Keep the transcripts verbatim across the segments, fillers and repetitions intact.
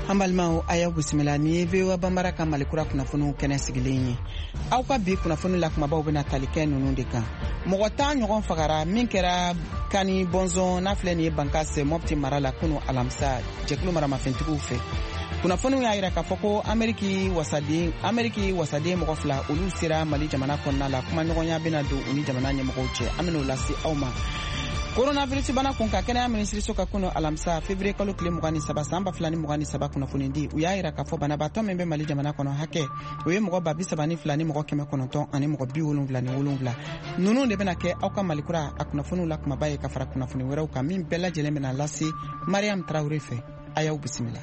Hambalmao aya bisimila ni vewa bambara ka malikura kunafunu kene sigilen ye. Aw ka bi kunafunu la kumabaw bena talikɛ nunu de kan. Mɔgɔ tan ɲɔgɔn fagara min kɛra kani bonzon n'a filɛ nin ye Bankase Mopti mara la kunu alamisa jɛkulu maramafɛntigiw fɛ. Kunafunu y'a yira k'a fɔ ko Ameriki wasaden Ameriki wasaden mɔgɔ fila olu sera Mali jamana kɔnɔna la kuma ɲɔgɔnya bena don u ni jamana ɲɛmɔgɔw cɛ. An ben'o lase aw ma. Coronavirus bana kun ka kɛnɛya minisiriso ka kunu alamisa février kalo tile mugan ni saba san ba fila ni mugan ni saba kunnafoni di u y'a yira k'a fɔ banabaatɔ min bɛ Mali jamana kɔnɔ hakɛ o ye mɔgɔ ba bi saba ni fila ni mɔgɔ kɛmɛ kɔnɔntɔn ani mɔgɔ bi wolonwula ni wolonwula ninnu de bɛna kɛ aw ka malikura a kunnafoniw la kumaba ye ka fara kunnafoni wɛrɛw kan min bɛɛ lajɛlen bɛna lase Mariam Traoré fɛ a y'aw bisimila.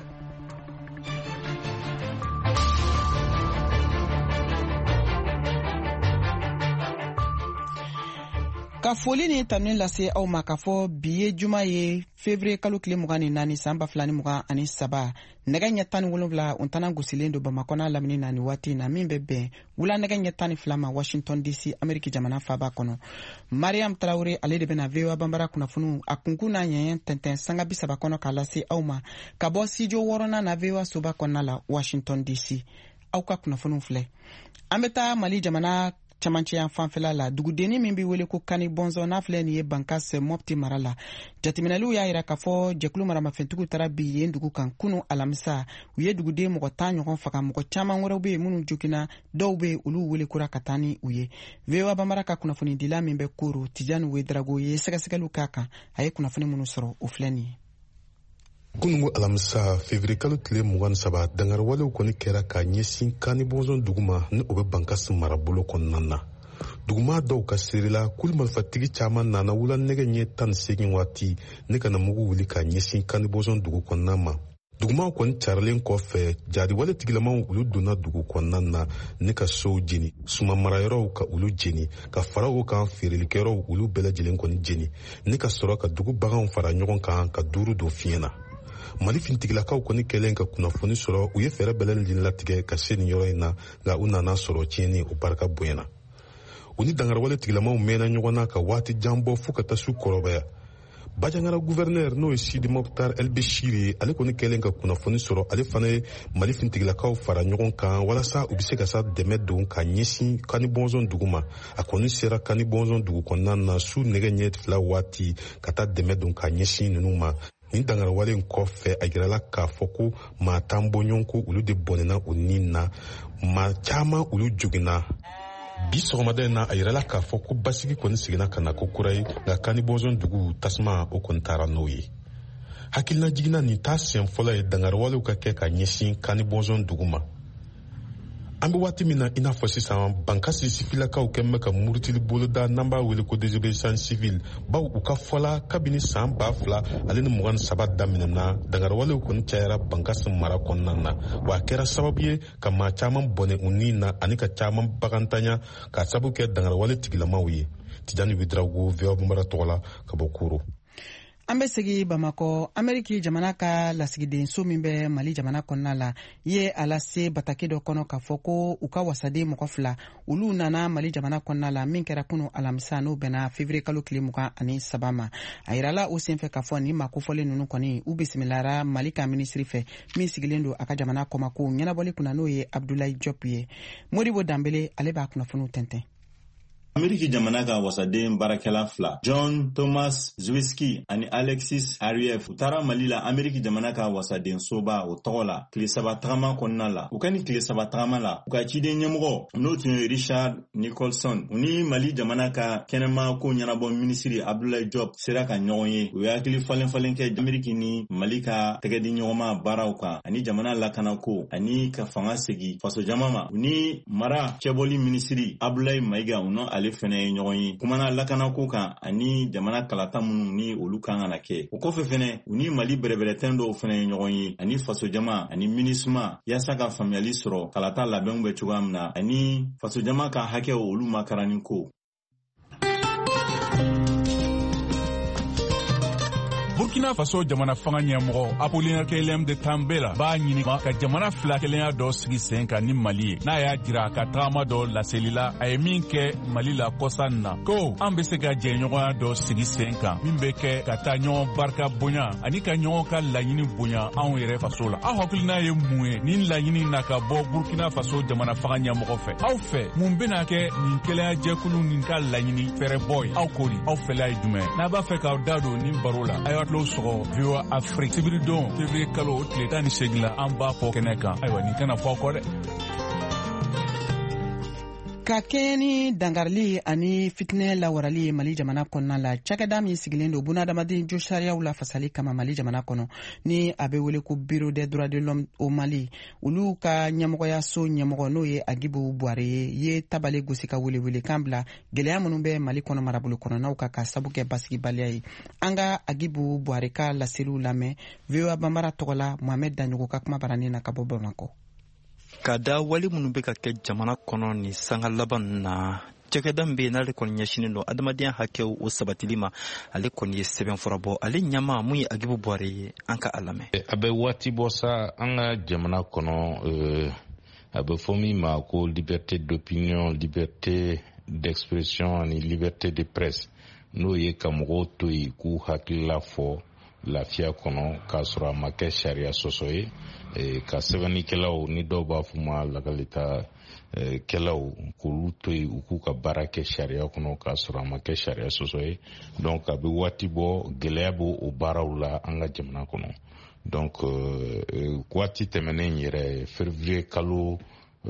Ka foli ni tanuni lase aw ma ka fɔ bi ye juma ye février kalo tile mugan ni naani san ba fila ni mugan ani saba nɛgɛ ɲɛ tan ni wolonwula untana gosilen do Bamakɔ n'a lamini na ni waati na min bɛ bɛn wula nɛgɛ ɲɛ tan ni fila ma Washington D C Ameriki jamana faaba kɔnɔ. Mariam Traoré ale de bɛna V O A bambara kunnafoniw a kunkun n'a ɲɛɲɛ tɛntɛn sanga bi saba kɔnɔ k'a lase aw ma ka bɔ studio wɔɔrɔnan na V O A soba kɔnɔna la Washington D C. Aw ka kunnafoniw filɛ. An bɛ taa Mali jamana camancɛya fanfɛla la dugudenni min bɛ wele ko kani bonzon n'a filɛ nin ye Bankase Mopti mara la jateminɛliw y'a yira k'a fɔ jɛkulu maramafɛntigiw taara bi yen dugu kan kunu alamisa u ye duguden mɔgɔ tan ɲɔgɔn faga mɔgɔ caman wɛrɛw bɛ yen minnu jogina dɔw bɛ olu wele kura ka taa ni u ye. V O A bambara ka kunnafonidila min bɛ Koro Tijani Wedrago ye sɛgɛsɛgɛliw k'a kan a ye kunnafoni minnu sɔrɔ o filɛ nin ye. Kunungu alamisa février kalo tile mugan ni saba dangarwalew kɔni kɛra ka ɲɛsin kani bonzon duguma ni o bɛ Bankase marabolo kɔnɔna na. Duguma dɔw ka serila kuli marifatigi caman nana wula nɛgɛ ɲɛ tan ni seegin waati ne kana mugu wuli ka ɲɛsin kani bonzon dugu kɔnɔna ma. Dugumaw kɔni carilen kɔfɛ jadiwale tigilamaw olu donna dugu kɔnɔna na ne ka sow jeni suma marayɔrɔw ka olu jeni ka fara o kan feerelikɛyɔrɔw olu bɛɛ lajɛlen kɔni jeni ne ka sɔrɔ ka dugu baganw fara ɲɔgɔn kan ka duuru don fiɲɛ na. Mali fintigilakaw kɔni kɛlen ka kunnafoni sɔrɔ u ye fɛɛrɛ bɛɛ lajɛlen latigɛ ka se nin yɔrɔ in na nka u nana sɔrɔ tiɲɛni o barika bonyana. U ni dangarwale tigilamaw mɛnna ɲɔgɔn na ka waati jan bɔ fo ka taa su kɔrɔbaya. Bajangara gouverneur n'o ye Sidi Mokhtar El Beshiri ale kɔni kɛlen ka kunnafoni sɔrɔ ale fana ye Mali fintigilakaw fara ɲɔgɔn kan walasa u bɛ se ka sa dɛmɛ don ka ɲɛsin kani bonzon dugu ma. A kɔni sera kani bonzon dugu kɔnɔna na su nɛgɛ ɲɛ fila waati ka taa dɛmɛ don ka ɲɛsin ninnu ma. Nin dangarwale in kɔfɛ a jirala k'a fɔ ko maa tan bɔɲɔgɔn ko olu de bɔnɛna o nin na maa caman olu jogina. Bi sɔgɔmada in na a jirala k'a fɔ ko basigi kɔni sigira ka na ko kura ye nka kani bonzon dugu tasuma o kɔni taara n'o ye. Hakilina jiginna nin t'a siɲɛ fɔlɔ ye dangarwalew ka kɛ ka ɲɛsin kani bonzon dugu ma. An bɛ waati min na i n'a fɔ sisan Bankase sifilakaw kɛn bɛ ka murutili boloda n'an b'a wele ko désobéissance civile baw u ka fɔla kabini san ba fila ale ni mugan ni saba daminɛna dangarwalew kɔni cayara Bankase mara kɔnɔna na wa a kɛra sababu ye ka maa caman bɔnɛ u nin na ani ka caman bagantanya ka sababu kɛ dangarwale tigilamaw ye. Tijani Wedrago V O A bambara tɔgɔ la ka bɔ Koro. An bɛ segi Bamakɔ Ameriki jamana ka lasigidenso min bɛ Mali jamana kɔnɔna la ye a lase bataki dɔ kɔnɔ k'a fɔ ko u ka wasaden mɔgɔ fila olu nana Mali jamana kɔnɔna la min kɛra kunu alamisa n'o bɛnna février kalo tile mugan ani saba ma. A yirala o senfɛ k'a fɔ nin maa kofɔlen ninnu kɔni u bisimilara Mali ka minisiri fɛ min sigilen don a ka jamana kɔmako ɲɛnabɔli kunna n'o ye Abdoulaye Diop ye. Modibo Dambele ale b'a kunnafoniw tɛntɛn. Ameriki jamana ka wasaden barakɛla fila John Thomas Zwiski ani Alexis Ariev u taara Mali la Ameriki jamana ka wasaden soba o tɔgɔ la tile saba tagama kɔnɔna la. U ka ni tile saba tagama la u ka ciden ɲɛmɔgɔ n'o tun ye Richard Nicholson u ni Mali jamana ka kɛnɛma ko ɲɛnabɔ minisiri Abdoulaye Diop sera ka ɲɔgɔn ye. U ye hakili falen falen kɛ Ameriki ni Mali ka tɛgɛdi ɲɔgɔnma baaraw kan ani jamana lakanako ani ka fanga segi faso jama ma. U ni mara cɛbɔli minisiri Abdoulaye Maiga u n'o ale fɛnɛ ye ɲɔgɔn ye kumana lakanako kan ani jamana kalata minnu ni olu kan ka na kɛ. O kɔfɛ fɛnɛ u ni Mali bɛrɛbɛrɛtɛn dɔw fɛnɛ ye ɲɔgɔn ye ani faso jama ani minisma yaasa ka faamuyali sɔrɔ kalata labɛnw bɛ cogoya min na ani faso jama ka hakɛw olu makarani ko. Burkina Faso jamana fanga ɲɛmɔgɔ Apollinaire Kelem de Tambela b'a ɲini ka jamana fila kelenya dɔ sigi sen kan ni Mali ye. N'a y'a jira ka tagama dɔ laselila a ye min kɛ Mali la kɔsan na ko an bɛ se ka jɛɲɔgɔnya dɔ sigi sen kan min bɛ kɛ ka taa ɲɔgɔn barika bonya ani ka ɲɔgɔn ka laɲini bonya anw yɛrɛ faso la. Aw hakilina ye mun ye nin laɲini na ka bɔ Burkina Faso jamana fanga ɲɛmɔgɔ fɛ? Aw fɛ mun bɛna kɛ nin kelenya jɛkulu nin ka laɲini fɛrɛbɔ ye? Aw ko di? Aw fɛla ye jumɛn? N'a b'a fɛ k'aw da don nin baro la a y'aw tulo sɔgɔ V O A Afrique sibiridon février kalo tile tan ni segin la an b'a fɔ kɛnɛ kan. Ayiwa nin kana fɔ aw kɔ dɛ. Ka kɛɲɛ ni dangarili ani fitinɛ lawarali ye Mali jamana kɔnɔna la, cakɛda min sigilen don bunadamaden jo sariyaw la fasali kama Mali jamana kɔnɔ ni a bɛ wele ko Bureau des droits de l'homme au Mali, olu ka ɲɛmɔgɔya so ɲɛmɔgɔ n'o ye Agibu Buare ye ye tabale gosi ka welewele kan bila gɛlɛya minnu bɛ Mali kɔnɔ marabolo kɔnɔnaw ka ka sabu kɛ basigibaliya ye. An ka Agibu Buare ka laseliw lamɛn V O A Banbara tɔgɔ la Mohamed Danjogo ka kuma baranin na ka bɔ Bamakɔ. Ka da wali minnu bɛ ka kɛ jamana kɔnɔ ni sanga laban na cɛkɛda min bɛ yen n'ale kɔni ɲɛsinnen don adamadenya hakɛw o sabatili ma ale kɔni ye sɛbɛnfura bɔ ale ɲɛmaa mun ye Agibu Buare ye an ka a lamɛn. A bɛ waati bɔ sa an ka jamana kɔnɔ a bɛ fɔ min ma ko liberté d'opinion, liberté d'expression ani liberté de presse n'o ye ka mɔgɔw to yen k'u hakilila fɔ lafiya kɔnɔ k'a sɔrɔ a ma kɛ sariya sɔsɔ ye. Ka sɛbɛnnikɛlaw ni dɔw b'a fɔ ma lagalita kɛlaw k'olu to yen u k'u ka baara kɛ sariya kɔnɔ k'a sɔrɔ a ma kɛ sariya sɔsɔ ye. Donc a bɛ waati bɔ gɛlɛya b'o o baaraw la an ka jamana kɔnɔ. Donc waati tɛmɛnen yɛrɛ février kalo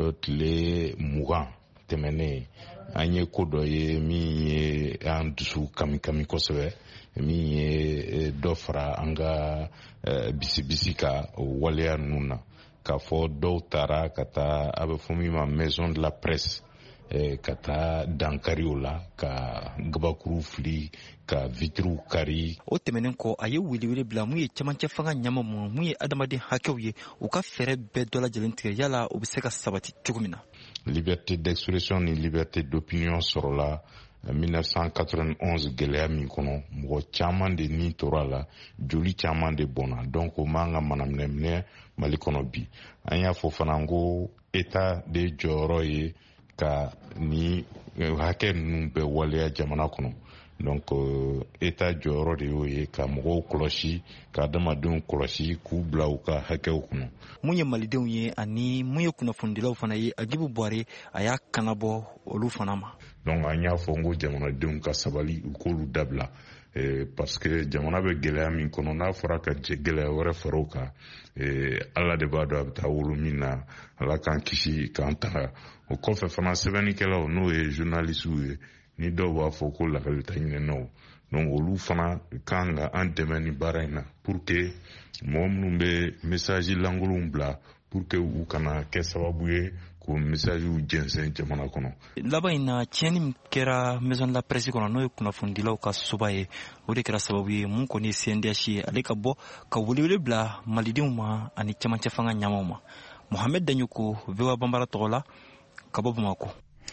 tile mugan tɛmɛnen an ye ko dɔ ye min ye an dusu kami kami kosɛbɛ, min ye dɔ fara an ka bisibisi ka waleya ninnu na k'a fɔ dɔw taara ka taa a bɛ fɔ min ma maison de la presse ka taa dankari o la ka gabakuru fili ka vitriw kari. O tɛmɛnen kɔ a ye welewele bila mun ye cɛmancɛ fanga ɲama mun mun ye adamaden hakɛw ye u ka fɛɛrɛ bɛɛ dɔ lajɛlen tigɛ yala u bɛ se ka sabati cogo min na. Liberté d'expression ni liberté d'opinion sɔrɔla mille neuf cent quatre-vingt-onze gɛlɛya min kɔnɔ mɔgɔ caman de ni tora la joli caman de bɔnna. Donc o man ka manaminɛminɛ Mali kɔnɔ bi. An y'a fɔ fana ko État de jɔyɔrɔ ye ka ni hakɛ ninnu bɛɛ waleya jamana kɔnɔ. Donc État jɔyɔrɔ de y'o ye ka mɔgɔw kɔlɔsi ka adamadenw kɔlɔsi k'u bila u ka hakɛw kɔnɔ. Mun ye malidenw ye ani mun ye kunnafonidilaw fana ye Agibu Buare a y'a kanabɔ olu fana ma. Donc an y'a fɔ n ko jamanadenw ka sabali u k'olu dabila parce que jamana bɛ gɛlɛya min kɔnɔ n'a fɔra ka gɛlɛya wɛrɛ fara o kan Ala de b'a dɔn a bɛ taa wolo min na, Ala k'an kisi k'an taga. O kɔfɛ fana sɛbɛnnikɛlaw n'o ye journalistw ye ni dɔw b'a fɔ ko lakalita ɲinɛnaw, donc olu fana kan ka an dɛmɛ ni baara in na pour que mɔgɔ minnu bɛ message lankolonw bila pour que u kana kɛ sababu ye k'o messagew jɛnsɛn jamana kɔnɔ. Laban in na tiɲɛni min kɛra maison de la presse kɔnɔ n'o ye kunnafonidilaw ka soba ye o de kɛra sababu ye mun kɔni ye C N D H ye ale ka bɔ ka welewele bila malidenw ma ani cɛmancɛ fanga ɲamaw ma. Mohamed Danjogo V O A Banbara tɔgɔ la ka bɔ Bamakɔ.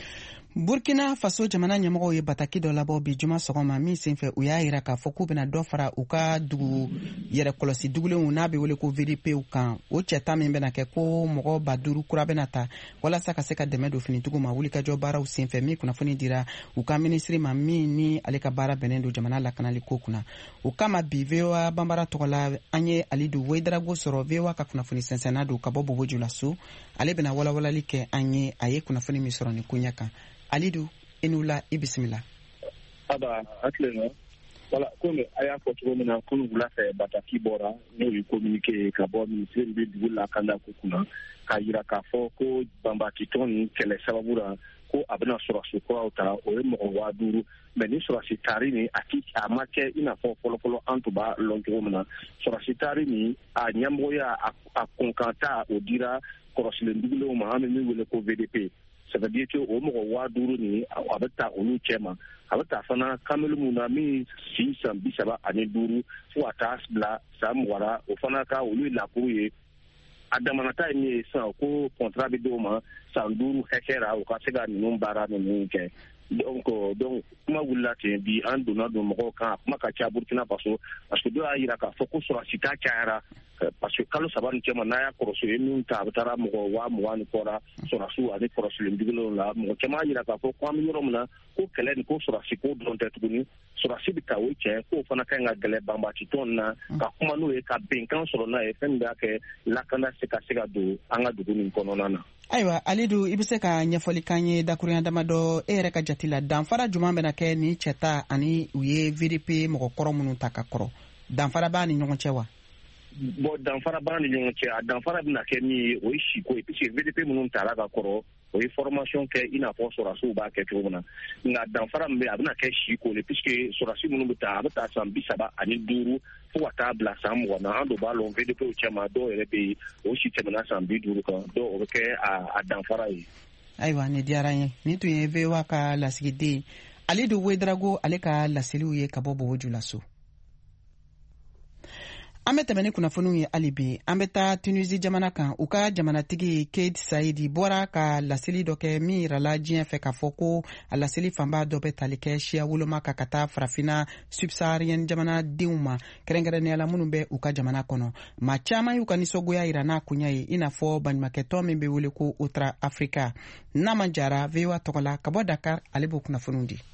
Burkina Faso jamana ɲɛmɔgɔw ye bataki dɔ labɔ bi juma sɔgɔma min senfɛ u y'a yira k'a fɔ k'u bɛna dɔ fara u ka dugu yɛrɛ kɔlɔsi dugulenw n'a bɛ wele ko V D P kan. O cɛta min bɛna kɛ ko mɔgɔ ba duuru kura bɛna ta walasa ka se ka dɛmɛ don finitigiw ma wulikajɔ baaraw senfɛ min kunnafoni dira u ka minisiri ma min ni ale ka baara bɛnnen don jamana lakanali ko kunna. O kama bi V O A Banbara tɔgɔ la an ye Alidu Weidarago sɔrɔ V O A ka kunnafoni sɛnsɛnna don ka bɔ Boboju la so. Ale bɛna walawalali kɛ an ye a ye kunnafoni min sɔrɔ nin ko ɲɛ kan. Alidu Enula ibisimila. Aba atleno wala komi aya ko to mina kunu bula fe bataki bora no yi communiquer ka bo ministre bi dugula kanda ko kuna ka yira ka fo ko bamba kiton kele sababura ko abna sura su ko ta o mo wa duru mais ni sura sitari ni ati amake ina fo polo polo antuba lonto mina sura sitari ni a nyamboya a konkanta o dira korosile dugule ma ame mi wele ko V D P. Ça veut dire que au moment où Waduru ni abata onu chema abata fana kamelu muna mi si sambi saba ane duru fu atas bla samwara o fana ka olu la kuye adamanata ni sa ko contrat bi do ma sanduru hekera o ka sega ni numbara ni nke donc donc kuma wulila ten bi an donna don mɔgɔw kan kuma ka ca Burkina Faso parce que dɔw y'a yira k'a fɔ ko sɔrɔsi ta cayara parce que kalo saba ni cɛma n'a y'a kɔrɔso ye min ta a bɛ taara mɔgɔ waa mugan ni kɔra sɔrɔsiw ani kɔrɔsilen dugulenw la mɔgɔ caman y'a yira k'a fɔ ko an bɛ yɔrɔ min na ko kɛlɛ ni ko sɔrɔsi ko dɔrɔn tɛ tuguni sɔrɔsi bɛ ta o ye tiɲɛ k'o fana ka ɲi ka gɛlɛ banbaatitɔn na ka kuma n'o ye ka bɛnkan sɔrɔ n'a ye fɛn min b'a kɛ lakana se ka se ka don an ka dugu nin kɔnɔna na. Ayiwa Alidu i bɛ se ka ɲɛfɔli k'an ye dakurunya damadɔ e yɛrɛ ka jate la danfara jumɛn bɛna kɛ ni cɛ ta ani u ye V D P mɔgɔ kɔrɔ minnu ta ka kɔrɔ danfara b'a ni ɲɔgɔn cɛ wa? Bon danfara b'a ni ɲɔgɔn cɛ a danfara bɛna kɛ min ye o ye siko ye puisque V D P minnu tara ka kɔrɔ o ye formation kɛ i n'a fɔ sɔrɔsiw b'a kɛ cogo min na nka danfara min bɛ a bɛna kɛ siko le puisque sɔrɔsi minnu bɛ taa a bɛ taa san bi saba ani duuru fo ka taa bila san mugan na an dun b'a lɔn V D P cɛma dɔw yɛrɛ bɛ yen o si tɛmɛna san bi duuru kan dɔw o bɛ kɛ a danfara ye. Ayiwa nin diyara n ye nin tun ye V O A ka lasigiden Alidu Wedrago ale ka laseliw ye ka bɔ Boboju la so. An bɛ tɛmɛ ni kunnafoniw ye hali bi an bɛ taa Tunisie jamana kan u ka jamanatigi Kais Saied bɔra ka laseli dɔ kɛ min yirala diɲɛ fɛ k'a fɔ ko a laseli fanba dɔ bɛ tali kɛ siya woloma kan ka taa farafina subsaharienne jamanadenw ma kɛrɛnkɛrɛnnenya la minnu bɛ u ka jamana kɔnɔ maa caman y'u ka nisɔngoya yira n'a kunya ye i n'a fɔ baɲumankɛtɔn min bɛ wele ko Otra Africa n'a ma jara V O A tɔgɔ la ka bɔ Dakar ale b'o kunnafoniw di.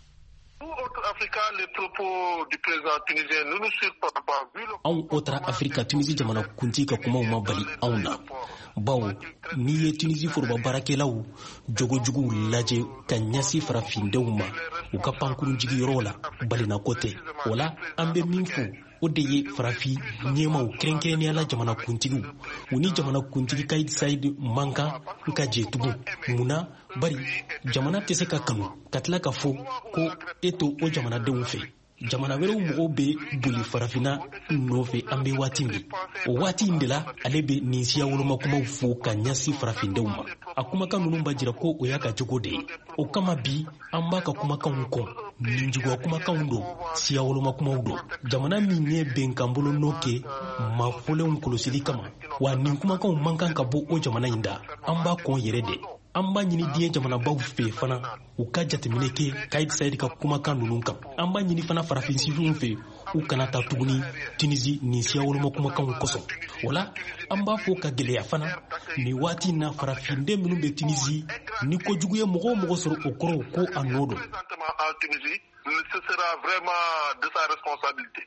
Anw Otra Africa Tunisie jamana kuntigi ka kumaw ma bali anw na bawo n'i ye Tunisie foroba baarakɛlaw jogojuguw lajɛ ka ɲɛsi farafindenw ma u ka pankurun jigiyɔrɔ la balina ko tɛ o la an bɛ min fɔ o de ye farafi ɲɛmaw kɛrɛnkɛrɛnnenya la jamana kuntigiw u ni jamana kuntigi Kais Saied man kan ka jɛ tugun munna bari jamana tɛ se ka kanu ka tila ka fɔ ko e to o jamanadenw fɛ jamana wɛrɛw mɔgɔw bɛ boli farafina nɔfɛ an bɛ waati min o waati in de la ale bɛ nin siya wolomakumaw fɔ ka ɲɛsin farafindenw ma a kumakan ninnu b'a jira ko o y'a ka jogo de ye o kama bi an b'a ka kumakanw kɔ nin juguya kumakanw don siya wolomakumaw don jamana min ye bɛnkan bolo n'o kɛ maafɔlenw kɔlɔsili kama wa nin kumakanw man kan ka bɔ o jamana in da an b'a kɔn yɛrɛ de an b'a ɲini diɲɛ jamanabaw fɛ fana u ka jateminɛ kɛ Kais Saied ka kumakan ninnu kan an b'a ɲini fana farafin sifinw fɛ u kana taa tuguni Tunisie nin siya woloma kumakanw kosɔn o la an b'a fɔ ka gɛlɛya fana nin waati na farafinden minnu bɛ Tunisie ni kojugu ye mɔgɔ o mɔgɔ sɔrɔ o kɔrɔ ko a nɔ don. Ce sera vraiment de sa responsabilité.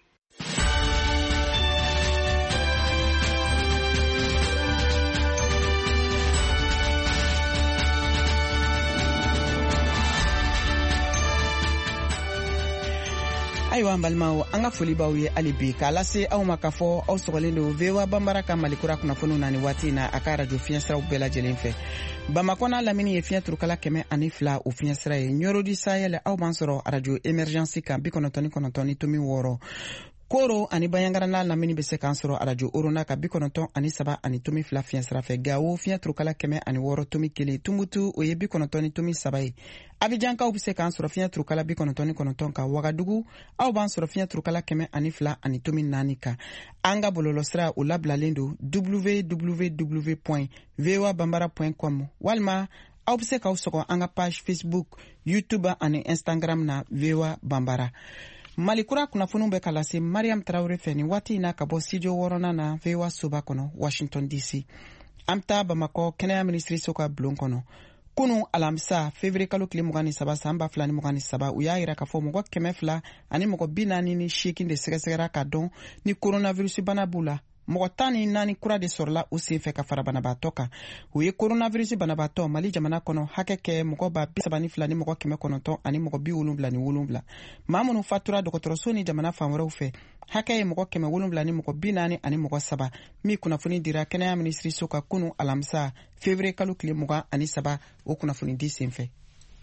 Ayiwa an balimaw an ka foli b'aw ye hali bi k'a lase aw ma k'a fɔ aw sɔgɔlen don V O A Banbara ka malikura kunnafoniw na nin waati in na a ka radio fiɲɛsiraw bɛɛ lajɛlen fɛ Bamako n'a lamini ye fiɲɛ turukala kɛmɛ ani fila o fiɲɛsira ye Ɲorodi Sahel aw b'an sɔrɔ radio émergence kan bi kɔnɔntɔn ni kɔnɔntɔn ni tomi wɔɔrɔ Koro ani Bayangara n'a lamini bɛ se k'an sɔrɔ radio Orona ka bi kɔnɔntɔn ani saba ani tomi fila fiɲɛsira fɛ Gawo fiɲɛ turukala kɛmɛ ani wɔɔrɔ tomi kelen Tumutu o ye bi kɔnɔntɔn ni tomi saba ye Abijankaw bɛ se k'an sɔrɔ fiɲɛ turukala bi kɔnɔntɔn ni kɔnɔntɔn kan Wagadugu aw b'an sɔrɔ fiɲɛ turukala kɛmɛ ani fila ani tomi naani kan an ka bɔlɔlɔsira o labilalen don w w w point v o a banbara point com walima aw bɛ se k'aw sɔgɔ an ka page Facebook YouTube ani Instagram na V O A Banbara Malikura kunnafoniw bɛ ka lase Mariam Traore fɛ nin waati in na ka bɔ studio wɔɔrɔnan na V O A soba kɔnɔ Washington D C an bɛ taa Bamakɔ kɛnɛya minisiriso ka bulon kɔnɔ Kunu alamisa février kalo tile mugan ni saba san ba fila ni mugan ni saba u y'a yira k'a fɔ mɔgɔ kɛmɛ fila ani mɔgɔ bi naani ni seegin de sɛgɛsɛgɛra ka dɔn ni coronavirus bana b'u la mɔgɔ tan ni naani kura de sɔrɔla u sen fɛ ka fara banabaatɔ kan u ye coronavirus banabaatɔ Mali jamana kɔnɔ hakɛ kɛ mɔgɔ ba bi saba ni fila ni mɔgɔ kɛmɛ kɔnɔntɔn ani mɔgɔ bi wolonwula ni wolonwula maa minnu fatura dɔgɔtɔrɔso ni jamana fan wɛrɛw fɛ hakɛ ye mɔgɔ kɛmɛ wolonwula ni mɔgɔ bi naani ani mɔgɔ saba min kunnafoni dira kɛnɛya minisiriso ka kunu alamisa février kalo tile mugan ani saba o kunnafoni di sen fɛ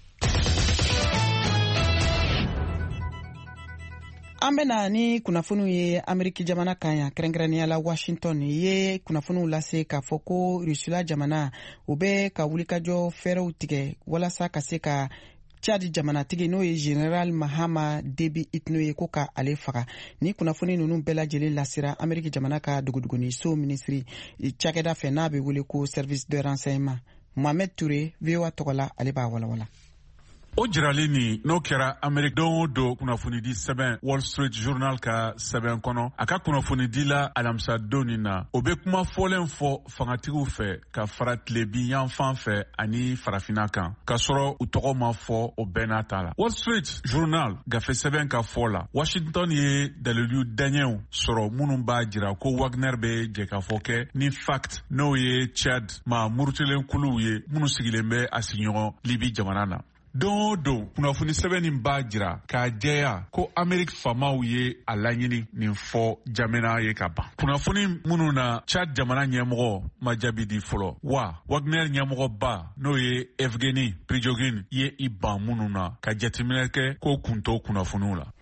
an bɛna ni kunnafoniw ye Ameriki jamana kan yan kɛrɛnkɛrɛnnenya la Washington ye kunnafoniw lase k'a fɔ ko Rusila jamana u bɛ ka wulikajɔ fɛrɛw tigɛ walasa ka se ka Chad jamanatigi n'o ye General Mahama Debi Itno ye ko ka ale faga ni kunnafoni ninnu bɛɛ lajɛlen lasira Ameriki jamana ka duguduguni so minisiri cakɛda fɛ n'a bɛ wele ko service de renseignement Mohamed Touré V O A tɔgɔ la ale b'a walawala o jiralen ni n'o kɛra Amérique don o don kunnafonidi sɛbɛn Wall Street Journal ka sɛbɛn kɔnɔ a ka kunnafonidila alamisa don nin na o bɛ kuma fɔlen fɔ fangatigiw fɛ ka fara tilebi yanfan fɛ ani farafina kan ka sɔrɔ u tɔgɔ ma fɔ o bɛɛ n'a ta la. Wall Street Journal gafe sɛbɛn ka fɔ la Washington ye dalilu daɲɛw sɔrɔ minnu b'a jira ko Wagner bɛ jɛkafɔ kɛ ni FACT n'o ye Chad ma murutilen kuluw ye minnu sigilen bɛ a sigiɲɔgɔn Libi jamana na. Don o don kunnafoni sɛbɛn nin b'a jira k'a jɛya ko Amérique faamaw ye a laɲini nin fɔ jamana ye ka ban. Kunnafoni minnu na Chad jamana ɲɛmɔgɔ ma jaabi di fɔlɔ wa Wagner ɲɛmɔgɔba n'o ye Evgeny Prigogine ye i ban minnu na ka jateminɛ kɛ ko kun t'o kunnafoniw la.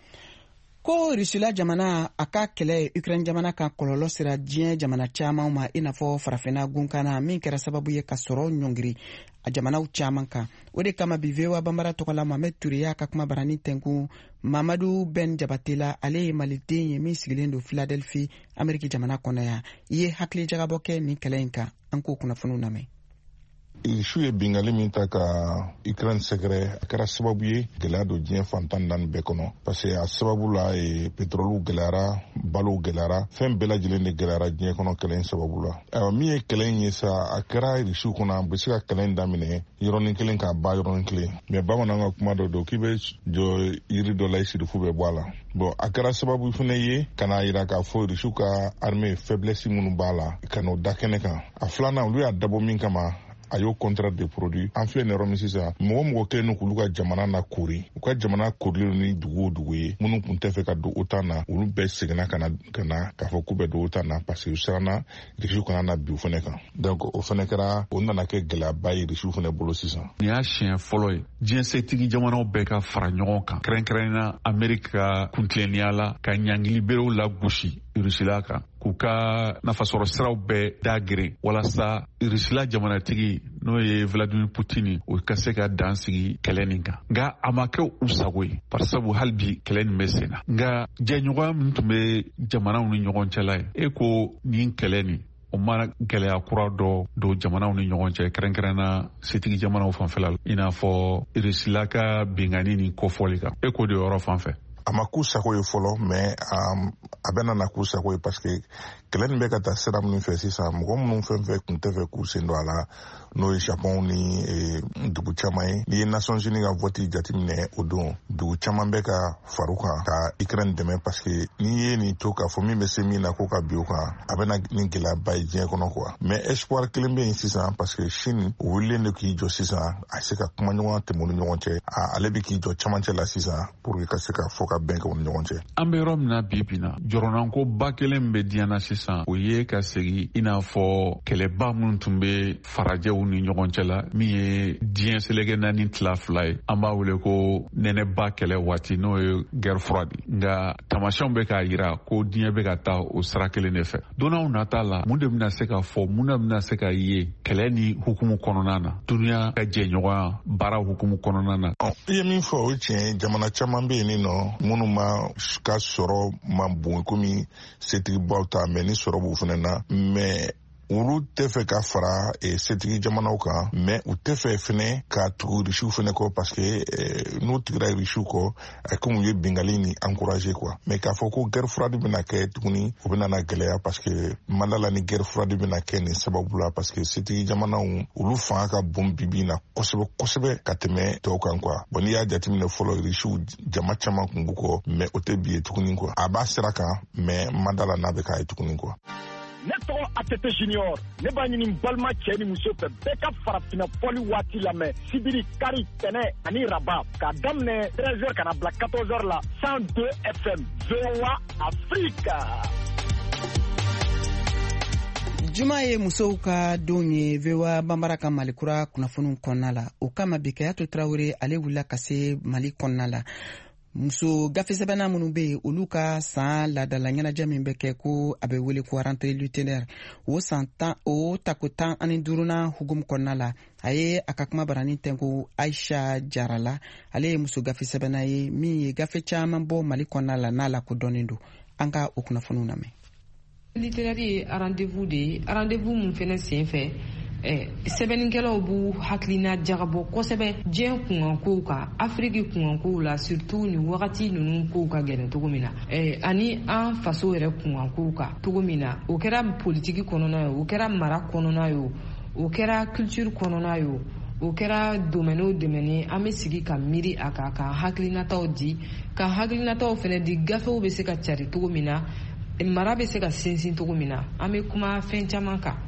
Ko Rusila jamana a ka kɛlɛ Ukraine jamana ka kɔlɔlɔ sera diɲɛ jamana caman ma i n'a fɔ farafina gunkana min kɛra sababu ye ka sɔrɔ ɲɔngiri a jamanaw caman kan. O de kama bi V O A banbara tɔgɔla Mohamed Touré y'a ka kuma barani tɛnku Mamadu Ben Jabatela ale ye maliden ye min sigilen don Philadelphie Amérique jamana kɔnɔ yan. I ye hakili jagabɔ kɛ nin kɛlɛ in kan an k'o kunnafoniw lamɛn. Su ye bingali min ta ka Ukraine sɛgɛrɛ a kɛra sababu ye gɛlɛya don diɲɛ fantan naani bɛɛ kɔnɔ parce que a sababu la pétrole gɛlɛyara balo gɛlɛyara fɛn bɛɛ lajɛlen de gɛlɛyara diɲɛ kɔnɔ kɛlɛ in sababu la. Ayiwa min ye kɛlɛ in ye sa a kɛra Rusiw kɔnɔ a bɛ se ka kɛlɛ in daminɛ yɔrɔnin kelen k'a ba yɔrɔnin kelen mais bamanan ka kuma dɔ don k'i bɛ jɔ yiri dɔ la i sirifu bɛ bɔ a la. Bon a kɛra sababu fana ye ka n'a jira k'a fɔ Rusiw ka armée faiblesse minnu b'a la ka n'o da kɛnɛ kan. A filanan olu y'a dabɔ min kama a y'o contrat de produit an filɛ nin yɔrɔ min sisan mɔgɔ mɔgɔ kelen k'olu ka jamana na kori u ka jamana korilen ni dugu o dugu ye minnu tun tɛ fɛ ka don OTAN na olu bɛɛ seginna ka na ka na k'a fɔ k'u bɛ don OTAN na parce que u siranna Rusiw kana na bin u fana kan donc o fana kɛra o nana kɛ gɛlɛyaba ye Rusiw fana bolo sisan. Nin y'a siɲɛ fɔlɔ ye diɲɛ setigi jamanaw bɛɛ ka fara ɲɔgɔn kan kɛrɛnkɛrɛnna Amérique ka kuntileniya la ka ɲangili berew la gosi Rusila kan k'u ka nafasɔrɔ siraw bɛɛ dagere walasa Rusila jamanatigi n'o ye Vladimir Putin o ka se ka dan sigi kɛlɛ nin kan nka a ma kɛ u sago ye parisabu hali bi kɛlɛ nin bɛ sen na nka jɛɲɔgɔnya min tun bɛ jamanaw ni ɲɔgɔn cɛla ye e ko nin kɛlɛ nin o mana gɛlɛya kura dɔ don jamanaw ni ɲɔgɔn cɛ kɛrɛnkɛrɛnna setigi jamanaw fanfɛla i n'a fɔ Rusila ka bengani ni kofɔli kan e ko de yɔrɔ fanfɛ. A ma k'u sago ye fɔlɔ mais um, a bɛna na k'u sago ye parce que kɛlɛ nin bɛ ka taa sira minnu fɛ sisan mɔgɔ minnu fɛn fɛn tun tɛ fɛ k'u sen don a la n'o ye Japon ni eh, dugu caman ye n'i ye Nations Unies ka vote jateminɛ o don dugu caman bɛ ka fara u kan ka Ukraine dɛmɛ parce que n'i ye nin to k'a fɔ min bɛ se min na ko ka bin o kan a bɛna nin gɛlɛyaba ye diɲɛ kɔnɔ quoi mais espoir kelen bɛ yen sisan parce que Chine o wulilen de k'i jɔ sisan a se ka kuma ɲɔgɔn tɛmɛ u ni ɲɔgɔn cɛ ale bɛ k'i jɔ camancɛ la sisan pour que ka se ka fɔ ka bɛn kɛ u ni ɲɔgɔn cɛ. An bɛ yɔrɔ min na bi bi na jɔrɔnanko ba kelen bɛ diɲɛ na sisan o ye ka segin i n'a fɔ kɛlɛba minnu tun bɛ farajɛw ni ɲɔgɔn cɛ la min ye diɲɛ seleke naani tila fila ye an b'a wele ko nɛnɛba kɛlɛ waati n'o ye guerre froide nka tamasiyɛnw bɛ k'a jira ko diɲɛ bɛ ka taa o sira kelen de fɛ donnaw nata la mun de bɛna se ka fɔ mun de bɛna se ka ye kɛlɛ ni hukumu kɔnɔna na duniya ka jɛɲɔgɔnya baara hukumu kɔnɔna na. I ye min fɔ o tiɲɛ jamana caman bɛ yen nin nɔ minnu ma ka sɔrɔ ma bon komi setigibaw ta mɛ ni sɔrɔ b'u fana na mɛ olu tɛ fɛ ka fara setigi jamanaw kan mɛ u tɛ fɛ fɛnɛ ka tugu Rusiw fɛnɛ kɔ parce que n'u tigira Rusiw kɔ a komi u ye bingali ni encourager quoi mɛ k'a fɔ ko guerre froide bɛna kɛ tuguni o bɛna na gɛlɛya parce que mandala ni guerre froide bɛna kɛ nin sababu la parce que setigi jamanaw olu fanga ka bon bibi na kosɛbɛ kosɛbɛ ka tɛmɛ tɔw kan quoi bon n'i y'a jateminɛ fɔlɔ Rusiw jama caman kun b'u kɔ mɛ o tɛ bi ye tuguni quoi a b'a sira kan mɛ mandala n'a bɛ k'a ye tuguni quoi. Ne tɔgɔ Atete Junior ne b'a ɲini balima cɛ ni muso fɛ bɛɛ ka farafina fɔli waati lamɛn sibiri kari tɛnɛ ani raba k'a daminɛ treize heures ka na bila quatorze heures la cent deux F M V O A Afrique. Juma ye musow ka don ye V O A banbara ka malikura kunnafoniw kɔnɔna la o kama bi Kayato Traoré ale wulila ka se Mali kɔnɔna la. Muso gafe sɛbɛnna minnu bɛ yen olu ka san laadala ɲɛnajɛ min bɛ kɛ ko a bɛ wele ko rentrée littéraire o san tan o tako tan ani duurunan hukumu kɔnɔna la a ye a ka kuma barani tɛnku Aisha Jarala ale ye muso gafe sɛbɛnna ye min ye gafe caman bɔ Mali kɔnɔna la n'a lakodɔnnen don an ka o kunnafoniw lamɛn. Littéraire ye rendez-vous de ye rendez-vous mun fɛnɛ sen fɛ eh sɛbɛnnikɛlaw b'u hakilina jagabɔ kosɛbɛ diɲɛ kunkan kow kan Afrique kunkan kow la surtout ni wagati ninnu kow ka gɛlɛn cogo min na eh ani an faso yɛrɛ kunkan kow kan cogo min na o kɛra politiki kɔnɔna ye o kɛra mara kɔnɔna ye o kɛra culture kɔnɔna ye o kɛra domaine o domaine an bɛ sigi ka miiri a kan ka hakilinataw di ka hakilinataw fɛnɛ di gafew bɛ se ka cari cogo min na mara bɛ se ka sinsin cogo min na an bɛ kuma fɛn caman kan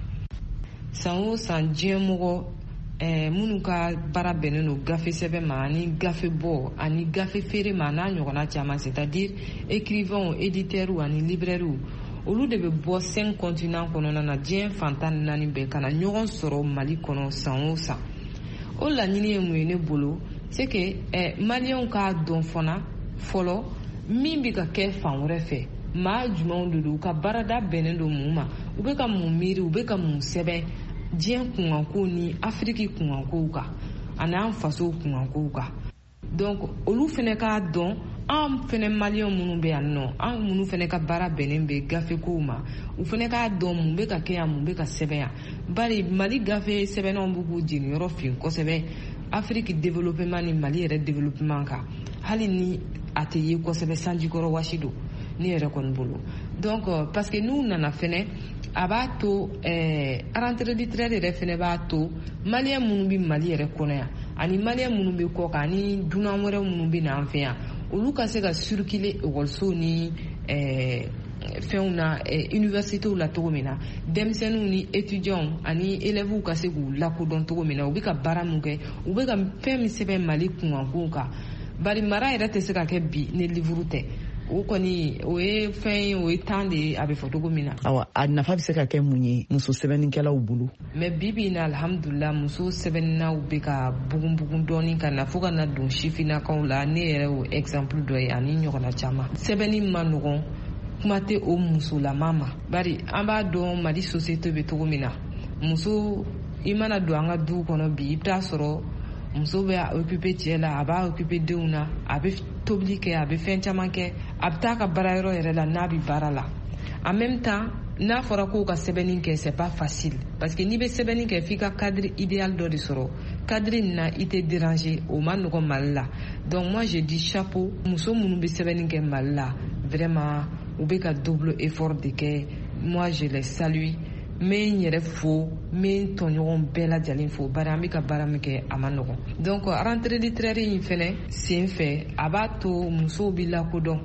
san o san diɲɛ mɔgɔ ɛɛ minnu ka baara bɛnnen don gafe sɛbɛn ma ani gafe bɔ ani gafe feere ma n'a ɲɔgɔnna caman c'est-à-dire écrivains éditeurs ani libraires olu de bɛ bɔ cinq continents kɔnɔna na diɲɛ fan tan ni naani bɛɛ ka na ɲɔgɔn sɔrɔ Mali kɔnɔ san o san o laɲini ye mun ye ne bolo c'est que eh, maliyɛnw k'a dɔn fana fɔlɔ min bɛ ka kɛ fan wɛrɛ fɛ maa jumɛnw de don u ka baarada bɛnnen don mun ma u bɛ ka mun miiri u bɛ ka mun sɛbɛn diɲɛ kunkankow ni Afiriki kunkankow kan ani an fasow kunkankow kan donc olu fana k'a dɔn an fana maliyɛnw minnu bɛ yan nɔ an minnu fana ka baara bɛnnen bɛ gafekow ma u fana k'a dɔn mun bɛ ka kɛ yan mun bɛ ka sɛbɛn yan bari Mali gafe sɛbɛnnaw b'u k'u jeniyɔrɔ fin kosɛbɛ Afiriki développement ni Mali yɛrɛ développement kan hali ni a tɛ ye kosɛbɛ sanjikɔrɔ wasi don ne yɛrɛ kɔni bolo donc parce que n'u nana fɛnɛ a b'a to ɛɛ rentrée littéraire yɛrɛ fɛnɛ b'a to maliyɛn minnu bɛ Mali yɛrɛ kɔnɔ yan ani maliyɛn minnu bɛ kɔ kan ani dunan wɛrɛ minnu bɛ na an fɛ yan olu ka se ka circuler école ni ɛɛ fɛnw na universitéw la cogo min na denmisɛnninw ni étudiants ani élèves ka se k'u lakodɔn cogo min na u bɛ ka baara min kɛ u bɛ ka fɛn min sɛbɛn Mali kunkankow kan bari mara yɛrɛ tɛ se ka kɛ bi ni livre tɛ o kɔni o ye fɛn ye o ye temps de ye a bɛ fɔ cogo min na. Awa a nafa bɛ se ka kɛ mun ye muso sɛbɛnnikɛlaw bolo. mais bi bi in na alhamdulila muso sɛbɛnnaw bɛ ka bugun bugun dɔɔni ka na fo ka na don sifinnakaw la ne yɛrɛ o exemple dɔ ye ani ɲɔgɔnna caman sɛbɛnni ma nɔgɔn kuma tɛ o musolama ma bari an b'a dɔn Mali société bɛ cogo min na muso i mana don an ka du kɔnɔ bi i bɛ taa sɔrɔ muso bɛ occuper cɛ la a b'a occuper denw na a bɛ tobili kɛ a bɛ fɛn caman kɛ a bɛ taa ka baara yɔrɔ yɛrɛ la n'a bɛ baara la en même temps n'a fɔra k'o ka sɛbɛnni kɛ c'est pas facile parce que n'i bɛ sɛbɛnni kɛ f'i ka cadre idéal dɔ de sɔrɔ cadre in na i tɛ déranger o ma nɔgɔn Mali la donc moi je dis chapeau muso minnu bɛ sɛbɛnni kɛ Mali la vraiment u bɛ ka double effort de kɛ moi je les salue n bɛ n yɛrɛ fo n bɛ n tɔɲɔgɔn bɛɛ lajɛlen fo bari an bɛ ka baara min kɛ a ma nɔgɔn donc rentrée littéraire in fɛnɛ sen fɛ a b'a to musow bɛ lakodɔn.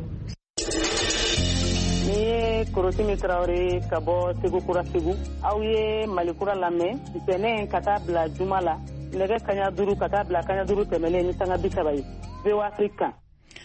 Ni ye Korosimi Tarawele ka bɔ Segu Kura Segu aw ye Mali Kura lamɛn ntɛnɛn ka taa bila juma la nɛgɛ kaɲa duuru ka taa bila kaɲa duuru tɛmɛlen ni sanga bi saba ye V O A Afrique kan.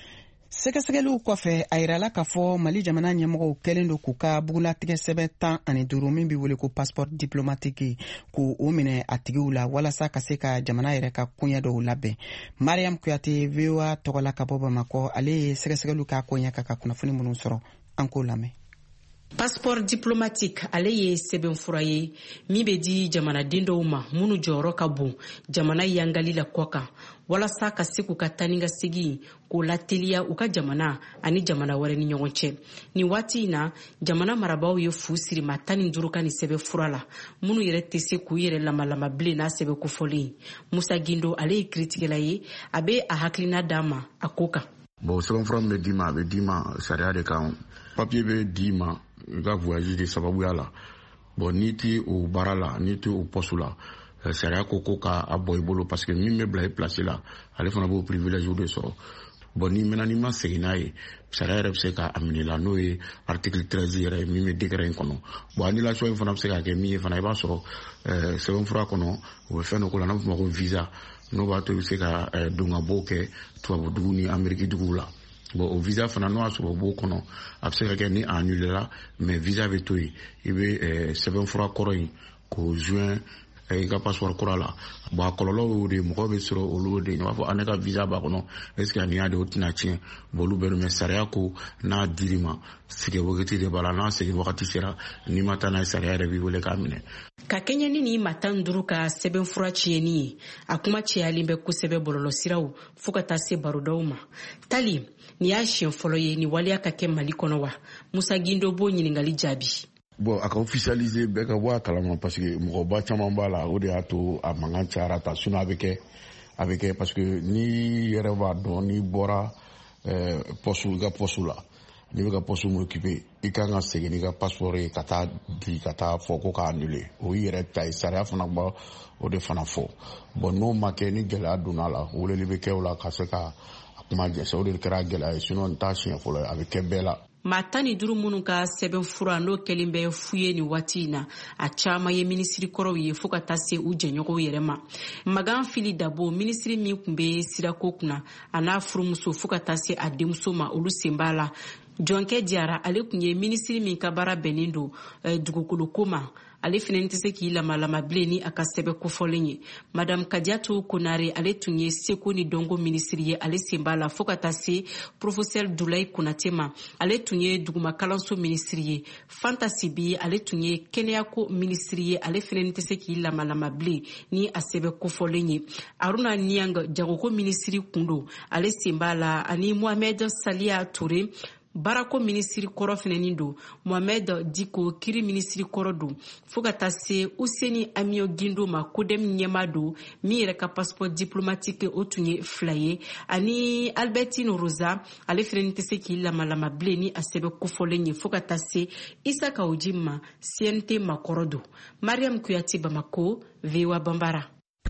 Sɛgɛsɛgɛliw kɔfɛ a yirala k'a fɔ Mali jamana ɲɛmɔgɔw kɛlen don k'u ka bugulatigɛ sɛbɛn tan ani duuru min bɛ wele ko passeport diplomatique k'o o minɛ a tigiw la walasa ka se ka jamana yɛrɛ ka koɲɛ dɔw labɛn. Mariam Kuyate V O A tɔgɔla ka bɔ Bamakɔ ale ye sɛgɛsɛgɛliw k'a koɲɛ kan ka kunnafoni minnu sɔrɔ an k'o lamɛn. Passeport diplomatique ale ye sɛbɛnfura ye min bɛ di jamanaden dɔw ma minnu jɔyɔrɔ ka bon jamana yangali la kɔ kan walasa ka se k'u ka taa ni ka segin k'o lateliya u ka jamana ani jamana wɛrɛ ni ɲɔgɔn cɛ. Ni waati in na jamana marabaaw ye fu siri maa tan ni duuru ka ni sɛbɛnfura la minnu yɛrɛ tɛ se k'u yɛrɛ lamalama bilen n'a sɛbɛn kofɔlen. Musa Gindo ale ye kiritigɛla ye a bɛ a hakilina d'a ma a ko kan. Bon sɛbɛnfura min bɛ d'i ma a bɛ d'i ma sariya de kan papier bɛ d'i ma i ka voyage de sababuya la bon n'i tɛ o baara la n'i tɛ o poste la sariya ko ko k'a bɔ i bolo parce que min bɛ bila i place la ale fana b'o privilège de sɔrɔ bon ni maintenant n'i ma segin n'a ye sariya yɛrɛ bɛ se k'a minɛ la n'o ye article treize yɛrɛ min bɛ décret in kɔnɔ bon annulation in fana bɛ se ka kɛ min ye fana i b'a sɔrɔ sɛbɛnfura kɔnɔ o bɛ fɛn dɔ k'o la n'a bɛ f'o ma ko visa n'o b'a to i bɛ se ka don ka bɔ kɛ tubabudugu ni Amérique duguw la. Bon o visa fana n'o y'a sɔrɔ o b'o kɔnɔ a bɛ se ka kɛ ni a annulela mais visa bɛ to yen i bɛ sɛbɛnfura kɔrɔ in k'o joint i ka passeport kura la bon a kɔlɔlɔ y'o de mɔgɔw bɛ sɔrɔ olu de ye i b'a fɔ ne ka visa b'a kɔnɔ est ce que nin y'a de o tɛna tiɲɛ bon olu bɛɛ don mais sariya ko n'a dir'i ma segin wagati de b'a la n'a segin wagati sera n'i ma taa n'a ye sariya yɛrɛ b'i wele k'a minɛ. Ka kɛɲɛ ni nin maa tan ni duuru ka sɛbɛnfura tiɲɛni ye a kuma cɛyalen bɛ kosɛbɛ bɔlɔlɔsiraw fo ka taa se barodaw ma. Tali nin y'a siɲɛ fɔlɔ ye ni waleya ka kɛ Mali kɔnɔ wa? Musa Gindo b'o ɲininkali jaabi. bon a ka officialiser bɛɛ ka bɔ a kalama parce que mɔgɔba caman b'a la o de y'a to a mankan cayara ta sinon a bɛ kɛ a bɛ kɛ parce que n'i yɛrɛ b'a dɔn n'i bɔra ɛɛ poste i ka poste la n'i bɛ ka poste mun occuper i kan ka segin n'i ka passeport ye ka taa di ka taa fɔ ko k'a annuler o y'i yɛrɛ ta ye sariya fana b'a o de fana fɔ bon n'o ma kɛ ni gɛlɛya donna la weleli bɛ kɛ o la ka se ka a kuma jɛsɛ o de kɛra gɛlɛya ye sinon nin t'a siɲɛ fɔlɔ ye a bɛ kɛ bɛɛ la. maa tan ni duuru minnu ka sɛbɛn fura n'o kɛlen bɛ fu ye nin waati in na a caman ye minisiri kɔrɔw ye fɔɔ ka taa se u jɛɲɔgɔnw yɛrɛ ma. Magan Fili Dabo minisiri min tun bɛ sirako kunna a n'a furumuso fɔɔ ka taa se a denmuso ma olu sen b'a la. Jɔnkɛ Jara ale tun ye minisiri min ka baara bɛnnen don dugukoloko ma ale fana tɛ se k'i lamalama bilen ni a ka sɛbɛn kofɔlen ye. Madame Kadiatou Konare ale tun ye seko ni dɔnko minisiri ye ale sen b'a la fɔɔ ka taa se professeur Dulayi Konate ma ale tun ye duguma kalanso minisiri ye. Fanta Sibi ale tun ye kɛnɛyako minisiri ye ale fana tɛ se k'i lamalama bilen ni a sɛbɛn kofɔlen ye. Aruna Niang jagoko minisiri kun don ale sen b'a la ani Mohamed Salia Toure Barako minisiri kɔrɔ fɛnɛnin don. Mohamed Diko kiri minisiri kɔrɔ don fɔɔ ka taa se Useni Amio Gindo ma kodem ɲɛma don min yɛrɛ ka passeport diplomatique o tun ye fila ye ani Albertine Rosa ale fɛnɛnin tɛ se k'i lamalama bilen ni a sɛbɛn kofɔlen ye fɔɔ ka taa se Isa Kaoji ma C N T makɔrɔ don. Mariam Kuyati Bamako V O A Bambara.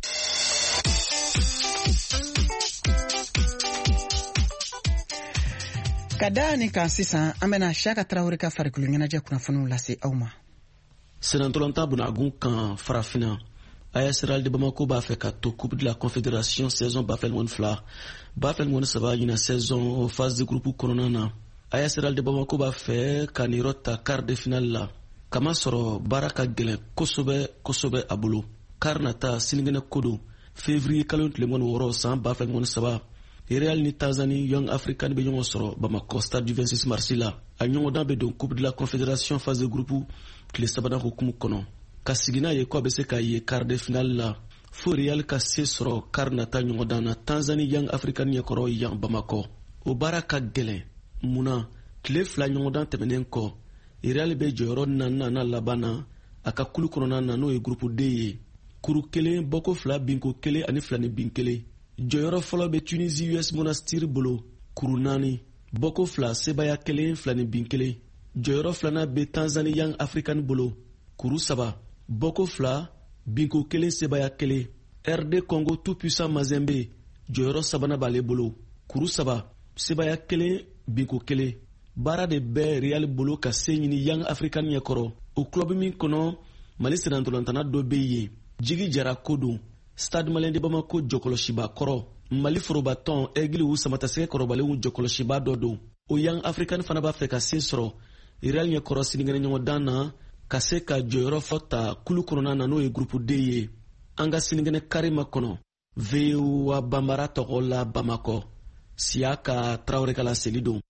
Ka da ni kan sisan an bɛna Siyaka Tarawele ka farikolo ɲɛnajɛ kunnafoniw lase aw ma. Senatolanta Bunagun kan farafina A S R L de Bamako b'a fɛ ka to Coupe de la Confédération saison bafɛn ŋɔni fila bafɛn ŋɔni saba ɲina saison phase de groupe kɔnɔna na. A S R L de Bamako b'a fɛ ka nin yɔrɔ ta quart de finale la kama sɔrɔ baara ka gɛlɛn kosɛbɛ kosɛbɛ a bolo. Quart nata sinikɛnɛ ko don février kalo tile ŋɔni wɔɔrɔ san bafɛn ŋɔni saba. Real ni Tanzanie Young African be ɲɔgɔn sɔrɔ Bamako stade du vingt-six mars la. A ɲɔgɔndan be don Coupe de la Confédération phase de groupe tile sabanan hukumu kɔnɔ. Ka sigi n'a ye ko a bɛ se ka ye quart de finale la fo Real ka se sɔrɔ quart nata ɲɔgɔndan na Tanzanie Young African ɲɛkɔrɔ yan Bamako. O baara ka gɛlɛn munna tile fila ɲɔgɔndan tɛmɛnen kɔ Real be jɔyɔrɔ naaninan laban na a ka kulu kɔnɔna na n'o ye groupe D ye. Kuru kelen bɔko fila binko kelen ani fila ni bin kelen. Jɔyɔrɔ fɔlɔ bɛ Tunisie U S Monastir bolo kuru naani bɔko fila sebaya kelen fila ni bin kelen. Jɔyɔrɔ filanan bɛ Tanzanie Young African bolo kuru saba bɔko fila binko kelen sebaya kelen. R D Congo tout puissant Mazembe jɔyɔrɔ sabanan b'ale bolo kuru saba sebaya kelen binko kelen. Baara de bɛ Real bolo ka se ɲini Young African ɲɛkɔrɔ o club min kɔnɔ Mali senatolantana dɔ bɛ yen Jigi Jara ko don. Stade Malien de Bamako jɔkɔlɔsiba kɔrɔ Mali forobatɔn Aigle u samatasɛgɛ kɔrɔbalenw jɔkɔlɔsiba dɔ don. O Young African fana b'a fɛ ka se sɔrɔ Real ɲɛkɔrɔ sinikɛnɛ ɲɔgɔndan na ka se ka jɔyɔrɔ fɔ ta kulu kɔnɔna na n'o ye groupe D ye. An ka sinikɛnɛ karima kɔnɔ V O A Bambara tɔgɔ la Bamako Siyaka Tarawele ka laseli don.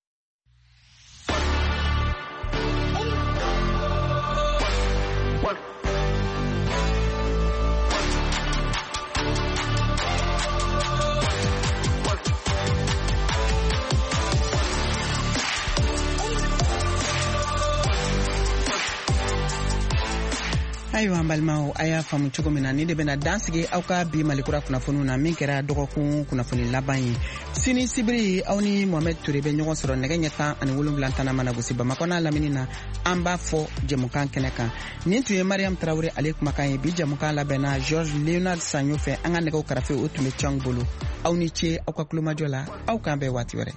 Ayiwa an balimaw a y'a faamu cogo min na ni de bɛna dansigi aw ka bi malikura kunnafoniw na min kɛra dɔgɔkun kunnafoni laban ye. Sini sibiri aw ni Mohamed Toure bɛ ɲɔgɔn sɔrɔ nɛgɛ ɲɛ tan ani wolonwula tana mana gosi Bamako n'a lamini na an b'a fɔ jɛmukan kɛnɛ kan. Nin tun ye Mariam Tarawele ale kumakan ye bi jɛmukan labɛnna George Leonard Sanyo fɛ an ka nɛgɛw karafe o tun bɛ Cang bolo. Aw ni ce aw ka kulomajɔ la aw k'an bɛn waati wɛrɛ.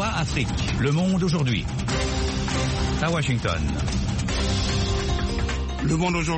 voix Afrique. Le Monde aujourd'hui. À Washington. Le Monde aujourd'hui.